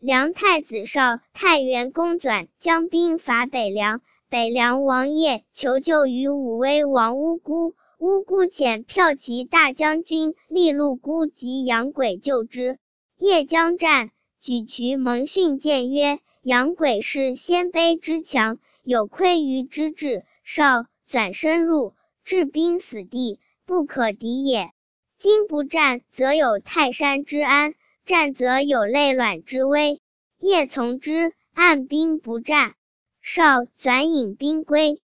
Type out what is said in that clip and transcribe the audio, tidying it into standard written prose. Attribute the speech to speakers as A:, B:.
A: 梁太子少，太原公转将兵伐北凉，北凉王业求救于武威王乌孤，乌孤遣骠骑大将军利禄孤及杨轨救之。业将战，举渠蒙逊谏曰：杨轨是鲜卑之强，有亏于之志，少转深入，置兵死地，不可敌也。今不战，则有泰山之安；战则有累卵之危。业从之，按兵不战。少转引兵归。